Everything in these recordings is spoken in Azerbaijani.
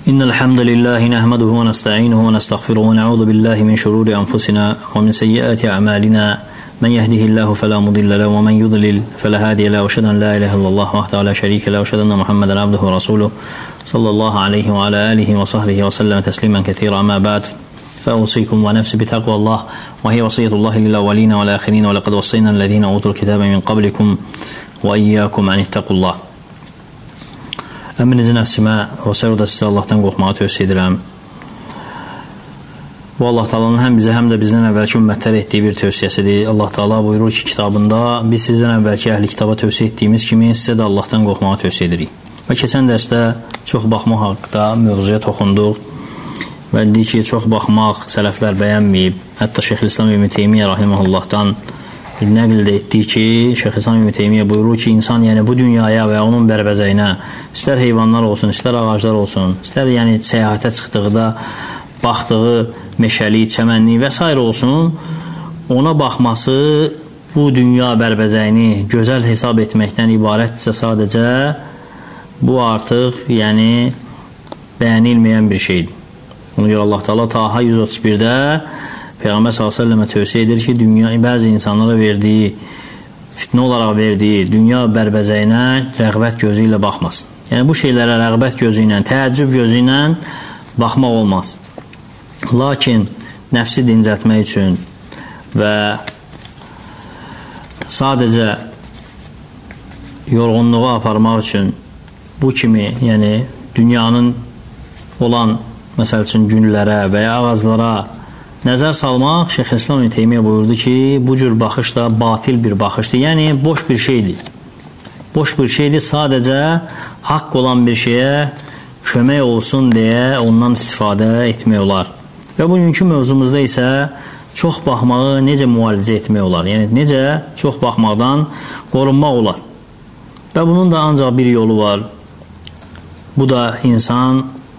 إن الحمد لله نحمده ونستعينه ونستغفره ونعوذ بالله من شرور أنفسنا ومن سيئات أعمالنا من يهده الله فلا مضل له ومن يضلل فلا هادي له وأشهد أن لا إله إلا الله وحده لا شريك له وأشهد أن محمدا عبده ورسوله صلى الله عليه وعلى آله وصحبه وسلم تسليما كثيرا. أما بعد فأوصيكم ونفسي بتقوى الله وهي وصية الله للأولين والآخرين ولقد وصينا الذين أوتوا الكتاب من قبلكم وإياكم أن اتقوا الله. Əmrinizi nəfsimə və sərdə sizə Allahdan qorxmağı tövsiyə edirəm. Bu Allah Taala'nın həm bizə, həm də bizdən əvvəlki ümmətlərə etdiyi bir tövsiyəsidir. Allah Taala buyurur ki, kitabında biz sizdən əvvəlki əhli kitaba tövsiyə etdiyimiz kimi sizə də Allahdan qorxmağı tövsiyə edirik. Və keçən dərsdə çox baxmaq haqqında mövzuya toxunduq və dedik ki, çox baxmaq sələflər bəyənməyib. Hətta Şeyxülislam İbn Teymiyyə rahimehullahdan nəql etdik ki, Şeyxülislam İbn Teymiyyə buyurur ki, insan yəni bu dünyaya və onun bərbəzəyinə, istər heyvanlar olsun, istər ağaclar olsun, istər yəni səyahətə çıxdıqda baxdığı meşəli, çəmənli və s. olsun, ona baxması bu dünya bərbəzəyini gözəl hesab etməkdən ibarətdirsə sadəcə, bu artıq yəni bəyənilməyən bir şeydir. Ona görə Allah Taala Taha 131-də Peyğəmbər s.ə.və tövsiyə edir ki, dünya bəzi insanlara verdiyi, fitnə olaraq verdiyi dünya bərbəzəyinə rəğbət gözü ilə baxmasın. Yəni bu şeylərə rəğbət gözü ilə, təəccüb gözü ilə baxmaq olmaz. Lakin nəfsi dincəltmək üçün və sadəcə yorğunluğa aparmaq üçün bu kimi, yəni dünyanın olan məsəl üçün günlərə və ya ağaclara nəzər salmaq, Şeyxülislam İbn Teymiyyə buyurdu ki, bu cür baxış da batil bir baxışdır. Yəni, boş bir şeydir. Boş bir şeydir, sadəcə haqq olan bir şeyə kömək olsun deyə ondan istifadə etmək olar. Və bugünkü mövzumuzda isə çox baxmağı necə müalicə etmək olar? Yəni, necə çox baxmaqdan qorunmaq olar? Və bunun da ancaq bir yolu var. Bu da insan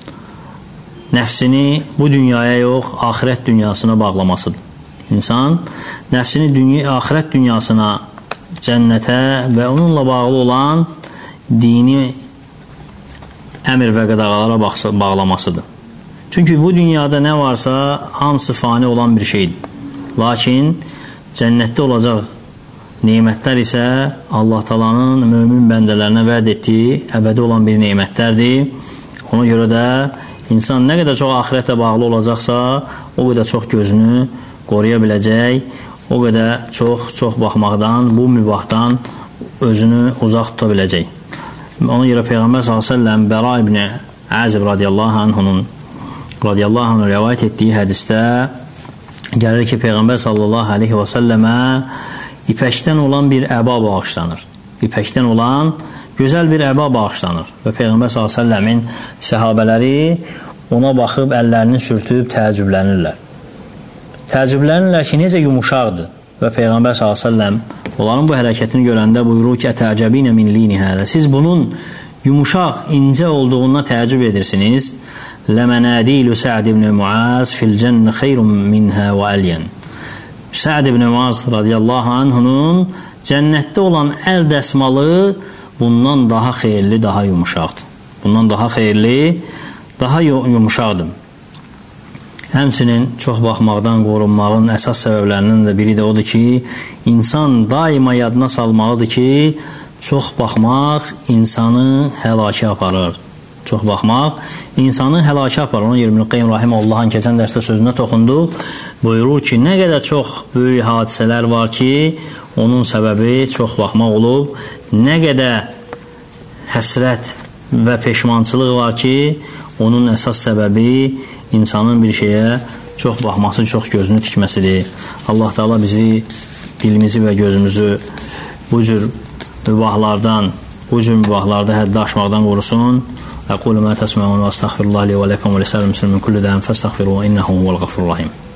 nəfsini bu dünyaya yox, axirət dünyasına bağlamasıdır. İnsan nəfsini axirət dünyasına, cənnətə və onunla bağlı olan dini əmr və qadağalara bağlamasıdır. Çünki bu dünyada nə varsa hamısı fani olan bir şeydir. Lakin cənnətdə olacaq nemətlər isə Allah Taala'nın mömin bəndələrinə vəd etdiyi əbədi olan bir nemətlərdir. Ona görə də İnsan nə qədər çox axirətlə bağlı olacaqsa, o qədər çox gözünü qoruya biləcək, o qədər çox baxmaqdan, bu mübahdan özünü uzaq tuta biləcək. Ona görə Peyğəmbər s.ə.v Bəra ibn Əzib radiyallahu anhunun rəvayət etdiyi hədisdə gəlir ki, Peyğəmbər s.ə.və ipəkdən olan bir əba bağışlanır. İpəkdən olan gözəl bir əba bağışlanır və Peyğəmbər s.ə.v-in səhabələri ona baxıb əllərini sürtüb təəccüblənirlər. Təəccüblənirlər ki, necə yumuşaqdır və Peyğəmbər s.ə.v onların bu hərəkətini görəndə buyurur ki, ətəcəbinə min lini hədə. Siz bunun yumuşaq, incə olduğuna təəccüb edirsiniz. Ləmənədilu Sə'd ibn Muaz fil cənnə xeyrun minhə və əliyən. Sə'd ibn Muaz radiyallahu anhunun cənnətdə olan əl dəsmalı bundan daha xeyirli, daha yumuşaqdır. Bundan daha xeyirli, daha yumuşaqdır. Həmçinin çox baxmaqdan qorunmağın əsas səbəblərindən də biri də odur ki, insan daima yadına salmalıdır ki, çox baxmaq insanı həlakə aparır. Çox baxmaq insanı həlakə aparır. Ona görə İbn Qayyim rahimehullahın keçən dərsdə sözünə toxunduq. Buyurur ki, nə qədər çox böyük hadisələr var ki, onun səbəbi çox baxmaq olub. Nə qədər həsrət və peşmançılıq var ki, onun əsas səbəbi insanın bir şeyə çox baxması, çox gözünü tikməsidir. Allah Taala bizi, dilimizi və gözümüzü bu cür mübahlarda həddə aşmaqdan qorusun. Əqulu mə təsməun və əstəğfirullah li və ləkum və lisəl-müslim min kulli dəm fəstəğfiru innəhu huvəl-ğafurur-rahim.